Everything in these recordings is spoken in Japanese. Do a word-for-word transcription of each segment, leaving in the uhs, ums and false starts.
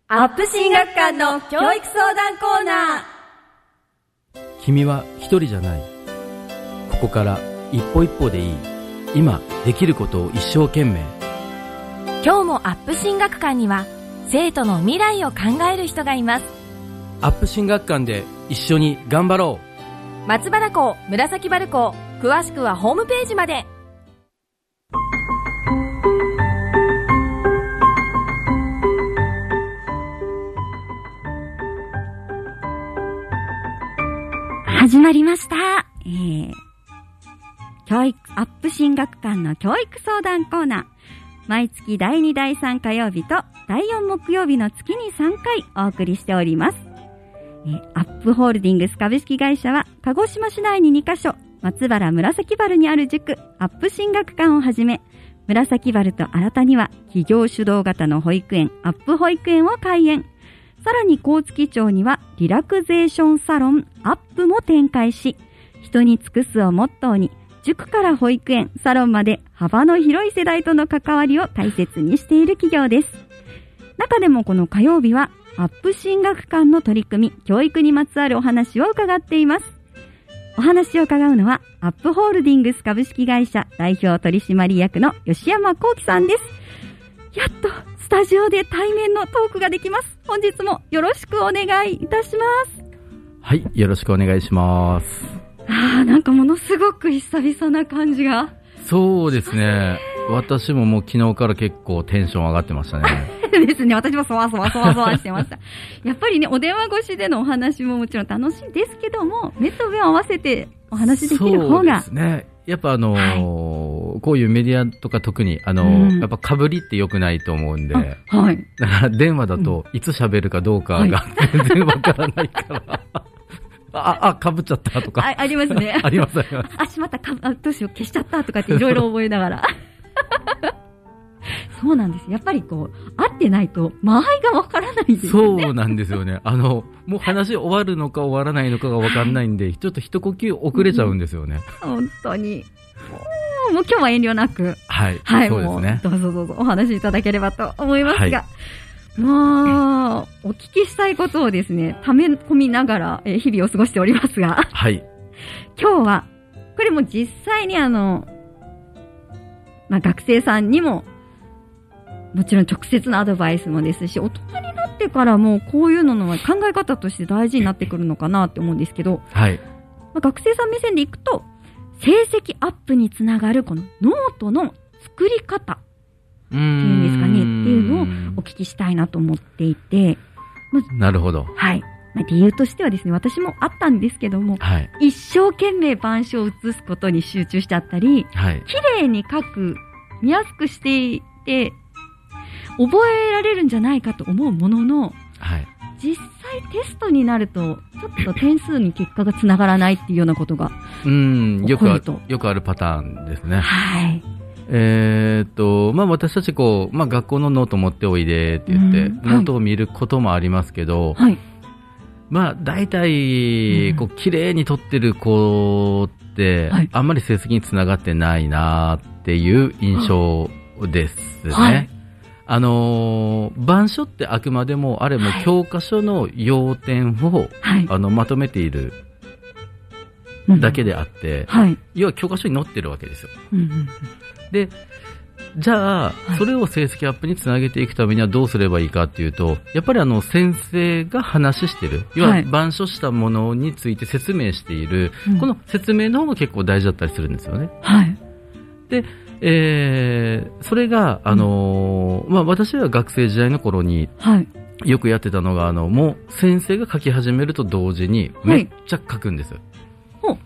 アップ進学館の教育相談コーナー。君は一人じゃない。ここから一歩一歩でいい。今できることを一生懸命。 今日もアップ進学館には生徒の未来を考える人がいます。 アップ進学館で一緒に頑張ろう。松原校、紫原校、詳しくはホームページまで。 始まりました。えー、教育アップ進学館の教育相談コーナー。毎月だいに、だいさん火曜日とだいよん木曜日の月にさんかいお送りしております。えー、アップホールディングス株式会社は鹿児島市内ににカ所、松原紫原にある塾アップ進学館をはじめ、紫原と新たには企業主導型の保育園アップ保育園を開園。さらに高槻町にはリラクゼーションサロンアップも展開し、人に尽くすをモットーに塾から保育園、サロンまで幅の広い世代との関わりを大切にしている企業です。中でもこの火曜日はアップ進学館の取り組み、教育にまつわるお話を伺っています。お話を伺うのはアップホールディングス株式会社代表取締役の吉山幸喜さんです。やっとスタジオで対面のトークができます。本日もよろしくお願いいたします。 はい、よろしくお願いします。 あー、なんかものすごく久々な感じが。 そうですね。私ももう昨日から結構テンション上がってましたね。 ですね。私もそわそわそわそわしてました。やっぱりね、お電話越しでのお話ももちろん楽しいですけども、目と目を合わせてお話できる方が。 そうですね。やっぱあのーはい、こういうメディアとか特にあのーうん、やっぱ被りって良くないと思うんで、 はい、 だから電話だといつ喋るかどうかが全然わからないから、はい、あ、あ、被っちゃったとか。 あ、ありますね。 ありますあります。 あ、しまった、か、あ、どうしよう、消しちゃったとかっていろいろ覚えながら。そうなんです。やっぱりこう、会ってないと間合いがわからないんですよね。 そうなんですよね。あの、もう話終わるのか終わらないのかがわかんないんで、はい、ちょっと一呼吸遅れちゃうんですよね。 うん、本当に。もう、もう今日は遠慮なく。 はい。 はい。 そうですね。 どうぞどうぞお話しいただければと思いますが。はい、もう、お聞きしたいことをですね、ため込みながら、えー、日々を過ごしておりますが。 はい。 今日は、これも実際にあの、まあ、学生さんにも、もちろん直接のアドバイスもですし、大人になってからもこういうののは考え方として大事になってくるのかなって思うんですけど、 はい。 まあ、学生さん目線でいくと、成績アップにつながるこのノートの作り方っていうんですかね、っていうのをお聞きしたいなと思っていて。 まあ、なるほど。 はい。まあ、理由としてはですね、私もあったんですけども、はい、一生懸命板書を写すことに集中しちゃったり、はい、綺麗に書く、見やすくしていて、覚えられるんじゃないかと思うものの、はい、実際テストになるとちょっと点数に結果がつながらないっていうようなことがうーんよくあるよくあるパターンですね。 はい。 えー、っとまあ私たちこうまあ学校のノート持っておいでって言って、うん、ノートを見ることもありますけど、はい、まあ大体こう綺麗に取ってる子って、はい、あんまり成績につながってないなっていう印象ですね。はい、あのー、板書ってあくまでもあれも教科書の要点を、はい、あのまとめているだけであって、はい、要は教科書に載ってるわけですよ。うんうん、で、じゃあ、はい、それを成績アップにつなげていくためにはどうすればいいかっていうと、やっぱりあの先生が話してる、要は板書したものについて説明している、はい、この説明の方が結構大事だったりするんですよね。はい、でえー、それが、あのーうんまあ、私は学生時代の頃によくやってたのが、あのもう先生が書き始めると同時にめっちゃ書くんです、はい、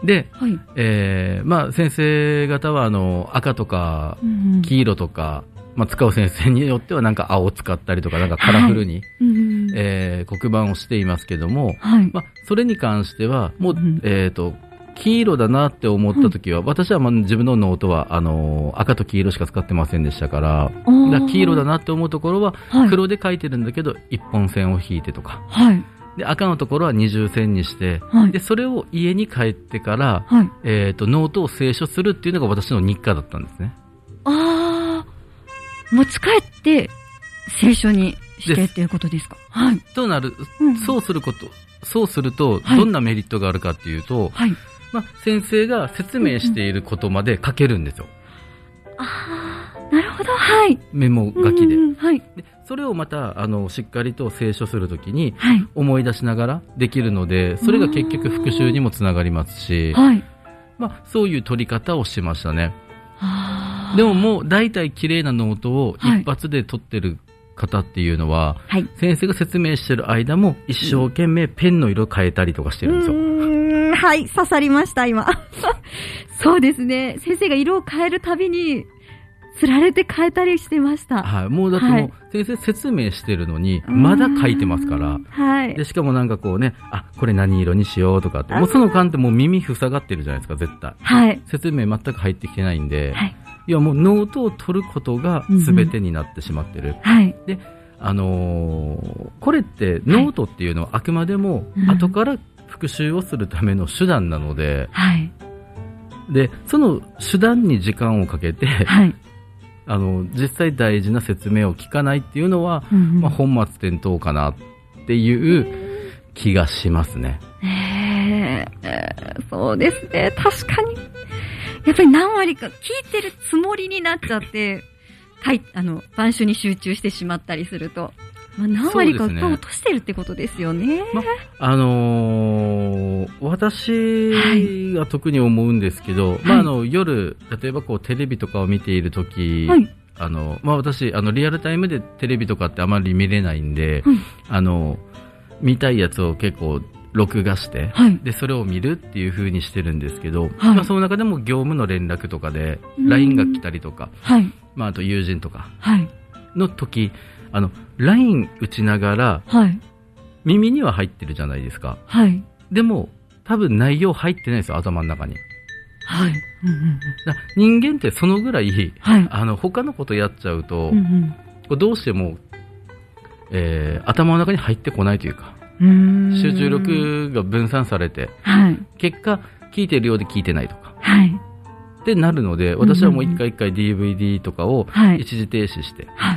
で、はいえーまあ、先生方はあの赤とか黄色とか、うんまあ、使う先生によってはなんか青を使ったりとかなんかカラフルに、はいうんえー、黒板をしていますけども、はいまあ、それに関してはもう、うんえーと黄色だなって思った時は、はい、私はまあ自分のノートはあのー、赤と黄色しか使ってませんでしたから、だから黄色だなって思うところは黒で書いてるんだけど、はい、一本線を引いてとか、はい、で赤のところは二重線にして、はい、でそれを家に帰ってから、はいえー、とノートを清書するっていうのが私の日課だったんですね。 ああ、持ち帰って清書にしてっていうことですか。はい。 となる、 うん、 そうすること、そうすると、どんなメリットがあるかっていうと、はい、まあ、先生が説明していることまで書けるんですよ。 うんうん、ああ、なるほど、はい。 メモ書きで。 うんうん、はい。 でそれをまた、あの、しっかりと清書するときに、思い出しながらできるので、それが結局復習にもつながりますし、はい。まあ、そういう取り方をしましたね。でももう、大体綺麗なノートを一発で取ってる方っていうのは、はい、先生が説明してる間も一生懸命ペンの色変えたりとかしてるんですよ。うーん、はい、刺さりました、今。そうですね。先生が色を変えるたびに、つられて変えたりしてました。 はい。もうだってもう、先生説明してるのに、まだ書いてますから。はい。で、しかもなんかこうね、あ、これ何色にしようとかって、もうその間ってもう耳塞がってるじゃないですか、絶対。はい。説明全く入ってきてないんで、はい。いやもうノートを取ることが全てになってしまってる。うん、はい。で、あのー、これってノートっていうのはあくまでも後から復習をするための手段なので、はい。で、その手段に時間をかけて、はい。あの、実際大事な説明を聞かないっていうのは、うんうん、まあ、本末転倒かなっていう気がしますね。 えー、そうですね。確かに。やっぱり何割か聞いてるつもりになっちゃって、はい、あの、板書に集中してしまったりすると、まあ、何割か落としてるってことですよね。ね、ま、 あのー、私が特に思うんですけど、はい、まあ、あの、夜、例えばこう、テレビとかを見ているとき、はい、あの、まあ、私、あの、リアルタイムでテレビとかってあまり見れないんで、はい、あの、見たいやつを結構、録画して、はい、で、それを見るっていう風にしてるんですけど、はい、まあ、その中でも業務の連絡とかで、ライン が来たりとか、はい、まあ、あと友人とか、の時、あの、ライン 打ちながら、はい、耳には入ってるじゃないですか。はい、でも、多分内容入ってないですよ、頭の中に。はい。うんうんうん、だ人間ってそのぐらい、はい、あの、他のことやっちゃうと、うんうん、どうしても、えー、頭の中に入ってこないというか、うーん集中力が分散されて、はい、結果、聞いてるようで聞いてないとか。はい。ってなるので、私はもう一回一回 ディーブイディー とかを一時停止して、はい、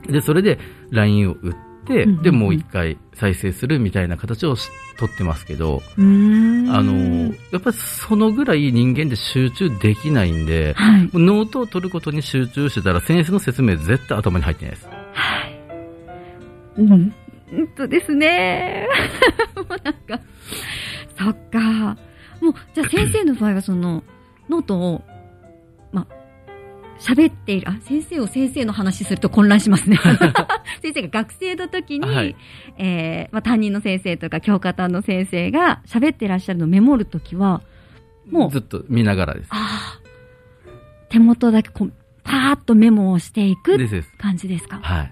で、それで ライン を打って、うんうんうん、で、もう一回再生するみたいな形を取ってますけど、うーんあの、やっぱりそのぐらい人間で集中できないんで、はい、ノートを取ることに集中してたら先生の説明絶対頭に入ってないです。はい。 うんうんとですね。もうなんか、そっか。もう、じゃあ先生の場合はその、ノートを、ま、喋っている、あ、先生を先生の話すると混乱しますね。先生が学生の時に、はい、えー、まあ、担任の先生とか教科担の先生が喋ってらっしゃるのをメモるときは、もう、 ずっと見ながらです。 あ手元だけこう、パーッとメモをしていく感じですか？ はい。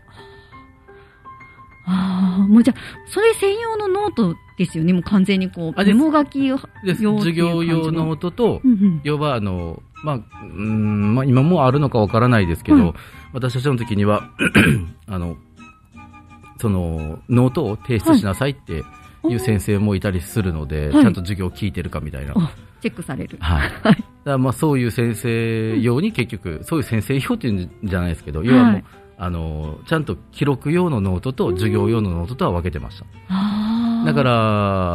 ああ、もうじゃあ、それ専用のノートですよね。もう完全にこう、メモ書き用です。授業用ノートと、うんうん、要はあの、まあ、うーん、まあ今もあるのかわからないですけど、うん、私たちの時には、あの、その、ノートを提出しなさいっていう先生もいたりするので、はい、ちゃんと授業を聞いてるかみたいな。 チェックされる。 はい。だからまあそういう先生用に結局、そういう先生用っていうんじゃないですけど、要はもう、はい、あの、ちゃんと記録用のノートと授業用のノートとは分けてました。だから、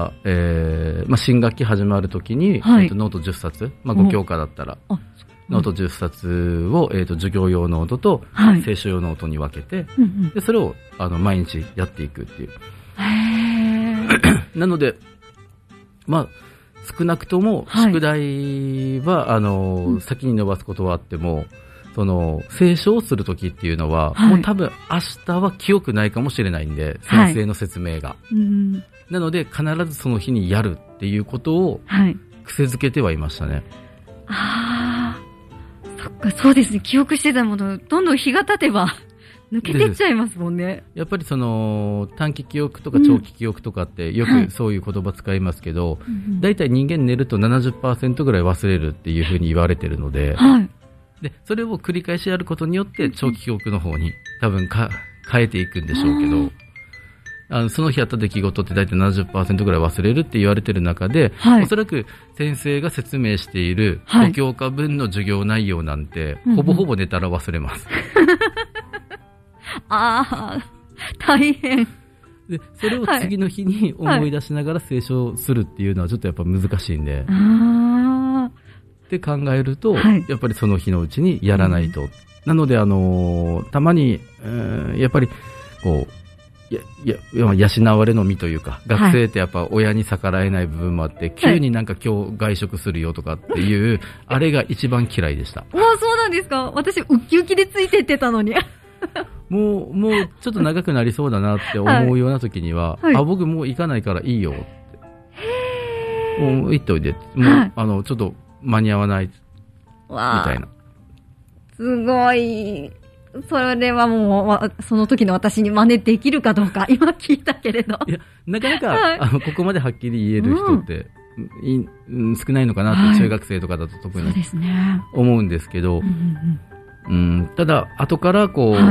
えー、まあ、新学期始まるときに、はい、えーと、ノートじゅっさつ、まあ、ご教科だったら、ノートじゅっさつを、えーと、授業用ノートと、はい、聖書用ノートに分けて、うんうん、でそれを、あの、毎日やっていくっていう。へなので、まあ、少なくとも、宿題は、はい、あの、うん、先に伸ばすことはあっても、その、聖書をするときっていうのは、はい、もう多分明日は記憶ないかもしれないんで、先生の説明が。はい、うんなので、必ずその日にやるっていうことを、癖づけてはいましたね。 はい、ああ、そっか、そうですね。記憶してたもの、どんどん日が経てば、抜けてっちゃいますもんね。 やっぱりその、短期記憶とか長期記憶とかって、よくそういう言葉使いますけど、だいたい人間寝ると ななじゅっパーセント ぐらい忘れるっていうふうに言われてるので、はい、で、それを繰り返しやることによって、長期記憶の方に多分か変えていくんでしょうけど、あのその日あった出来事って大体 ななじゅっパーセント ぐらい忘れるって言われてる中で、はい、おそらく先生が説明しているご教科分の授業内容なんて、はい、ほぼほぼ寝たら忘れます。 ああ、 大変。 で、それを次の日に思い出しながら清書するっていうのはちょっとやっぱ難しいんで。 あって考えると、 はい、 やっぱりその日のうちにやらないと。うん、なので、あのー、たまに、えー、やっぱり、こう、や、や、養われの身というか、学生ってやっぱ親に逆らえない部分もあって、はい、急になんか今日外食するよとかっていう、あれが一番嫌いでした。 ああ、そうなんですか。私、ウッキウキでついてってたのに。 もう、もうちょっと長くなりそうだなって思うような時には、はい、あ、僕もう行かないからいいよって。もう行っといて。もう、はい、あの、ちょっと間に合わない。みたいな。 すごい。それはもう、その時の私に真似できるかどうか、今聞いたけれど。 いや、なかなか、はい、あの、ここまではっきり言える人って、うん、い少ないのかなって、はい、中学生とかだと特に思うんですけど、うん、ただ、後からこう、はい、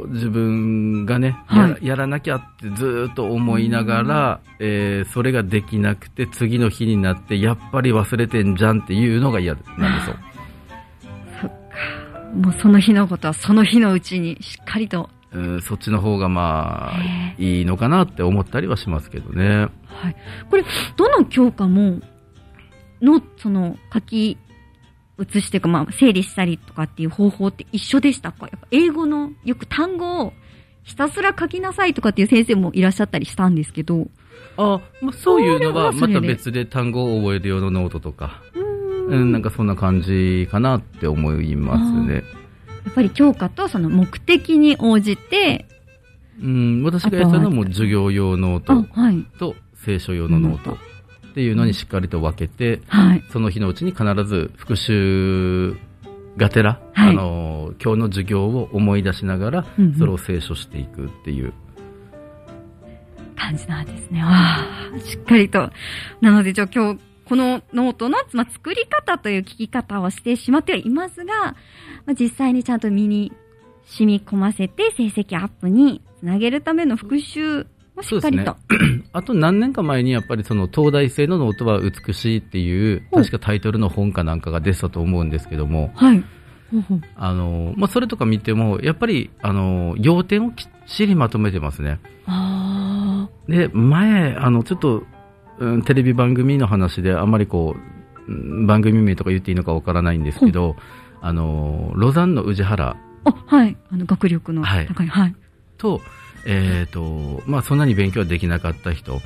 自分がね、はい、や, やらなきゃってずっと思いながら、えー、それができなくて、次の日になって、やっぱり忘れてんじゃんっていうのが嫌なんですよ。 そっか。もうその日のことはその日のうちにしっかりと。 うん、そっちの方がまあ、いいのかなって思ったりはしますけどね。 はい。これ、どの教科も、の、その、書き、写してか、まあ、整理したりとかっていう方法って一緒でしたか？やっぱ英語のよく単語をひたすら書きなさいとかっていう先生もいらっしゃったりしたんですけど。 あ、まあ、そういうのはまた別で単語を覚える用のノートとか、うん、なんかそんな感じかなって思いますね。 やっぱり教科とその目的に応じて、 うん、私がやったのはもう授業用ノートと聖書用のノート。っていうのにしっかりと分けて、はい、その日のうちに必ず復習がてら、はい、あの今日の授業を思い出しながら、うんうん、それを清書していくっていう感じなんですね。わあ、しっかりと。なので、じゃあ今日このノートの、まあ、作り方という聞き方をしてしまってはいますが、まあ、実際にちゃんと身に染み込ませて成績アップにつなげるための復習しっかりと。 そうですね。あと何年か前にやっぱりその東大生のノートは美しいっていう確かタイトルの本かなんかが出てたと思うんですけども、はい。あのまあそれとか見てもやっぱりあの要点をきっちりまとめてますね。あで前あのちょっと、うん、テレビ番組の話であんまりこう番組名とか言っていいのかわからないんですけど、あのロザンの宇治原、 あはいあの学力の高い、はい、はい、 とえーとまあ、そんなに勉強できなかった人、はい、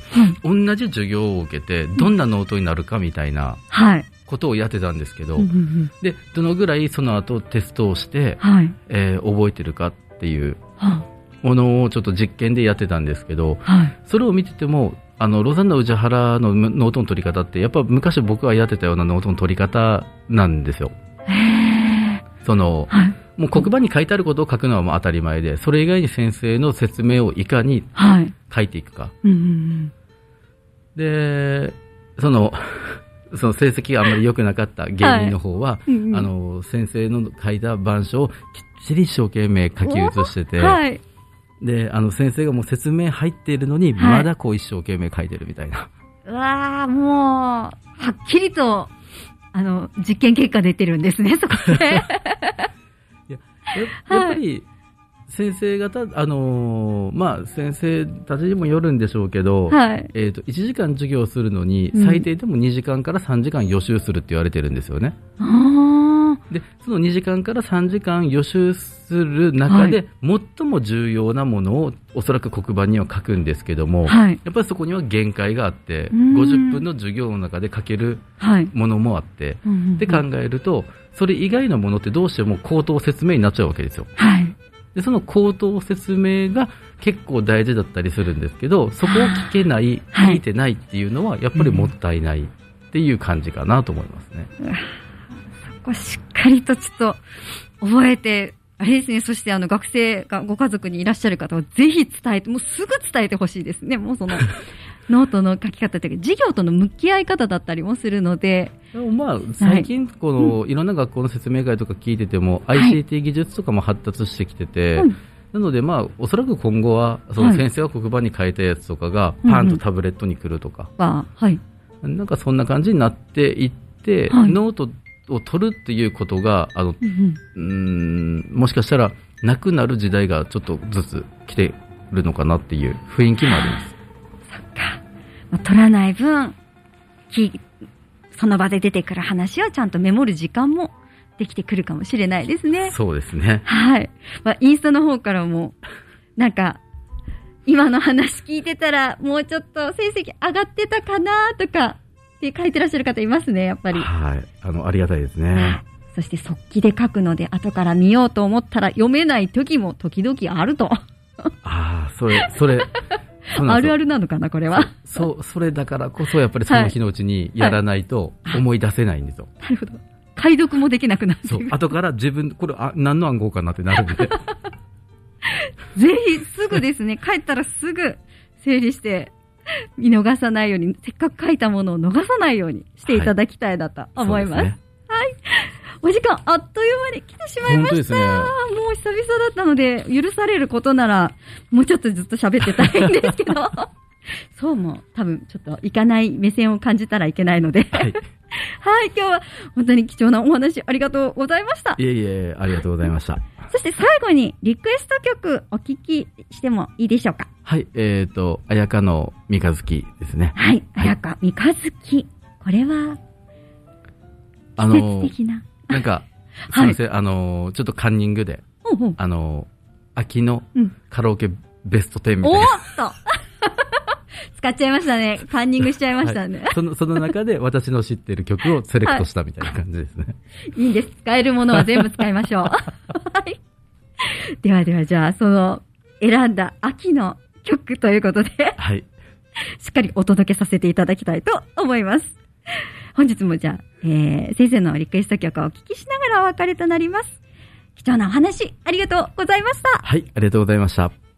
同じ授業を受けてどんなノートになるかみたいなことをやってたんですけど、はい、でどのぐらいその後テストをして、はいえー、覚えてるかっていうものをちょっと実験でやってたんですけど、はい、それを見ててもあのロザンの宇治原のノートの取り方ってやっぱ昔僕がやってたようなノートの取り方なんですよ。へーその、はいもう黒板に書いてあることを書くのはもう当たり前で、それ以外に先生の説明をいかに書いていくか。はいうんうん、で、その、その成績があんまり良くなかった芸人の方は、はいうんうん、あの、先生の書いた板書をきっちり一生懸命書き写してて、はい、で、あの先生がもう説明入っているのに、まだこう一生懸命書いてるみたいな。 うわー、もう、はっきりと、あの、実験結果出てるんですね、そこで。 や, やっぱり先生方、あのー、まあ先生たちにもよるんでしょうけど、はい、えっといちじかん授業するのに最低でもにじかんからさんじかん予習するって言われてるんですよね。うん、でそのにじかんからさんじかん予習する中で、はい、最も重要なものをおそらく黒板には書くんですけども、はい、やっぱりそこには限界があってごじゅっぷんの授業の中で書けるものもあって、はい、で考えるとそれ以外のものってどうしても口頭説明になっちゃうわけですよ。はい、でその口頭説明が結構大事だったりするんですけど、そこを聞けない、聞いてないっていうのはやっぱりもったいないっていう感じかなと思いますね。 うん、そこしっかりとちょっと覚えて、あれですね、そしてあの学生がご家族にいらっしゃる方はぜひ伝えて、もうすぐ伝えてほしいですね。もうそのノートの書き方というか授業との向き合い方だったりもするので、 でもまあ最近この、はい、いろんな学校の説明会とか聞いてても、はい、アイシーティー 技術とかも発達してきてて、はい、なのでまあおそらく今後はその先生が黒板に書いたやつとかがパンとタブレットに来るとか、 うんはい、 なんかそんな感じになっていって、はい、ノートを取るっていうことがあの、うんうん、うーんもしかしたらなくなる時代がちょっとずつ来てるのかなっていう雰囲気もあります。 そっか。まあ、取らない分、き、その場で出てくる話をちゃんとメモる時間もできてくるかもしれないですね。 そうですね。 はい。まあ、インスタの方からも、なんか、今の話聞いてたら、もうちょっと成績上がってたかなとか、って書いてらっしゃる方いますね、やっぱり。 はい。あの、ありがたいですね。 そして速記で書くので、後から見ようと思ったら読めない時も時々あると。 ああ、それ、それ、 あるあるなのかな、これは。 そう、それだからこそ、やっぱりその日のうちにやらないと思い出せないんですよ。 はいはい、なるほど。解読もできなくなってそう、後から自分、これ、あ、何の暗号かなってなるんで。 ぜひ、すぐですね、帰ったらすぐ整理して、見逃さないように、せっかく書いたものを逃さないようにしていただきたいなと思います。はい。はい、お時間あっという間に来てしまいました。本当ですね。もう久々だったので、許されることなら、もうちょっとずっと喋ってたいんですけど、そうも多分ちょっといかない目線を感じたらいけないので、はい。はい、今日は本当に貴重なお話ありがとうございました。 いえいえ、ありがとうございました。 そして最後にリクエスト曲お聞きしてもいいでしょうか。 はい、えっ、ー、と、綾香の三日月ですね。 はい、綾香三日月。これは、 あのー、 季節的な。 なんか、すみません、はい、あのー、ちょっとカンニングで、 ほうほう、 あのー、秋のカラオケベストテンみたいな。 おーっと使っちゃいましたね。カンニングしちゃいましたね。 はい、その、その中で私の知ってる曲をセレクトしたみたいな感じですね。 はい、いいんです。使えるものは全部使いましょう。はい。ではでは、じゃあ、その、選んだ秋の曲ということで、 はい。 しっかりお届けさせていただきたいと思います。本日もじゃあ、えー、先生のリクエスト曲をお聞きしながらお別れとなります。貴重なお話、ありがとうございました。 はい、ありがとうございました。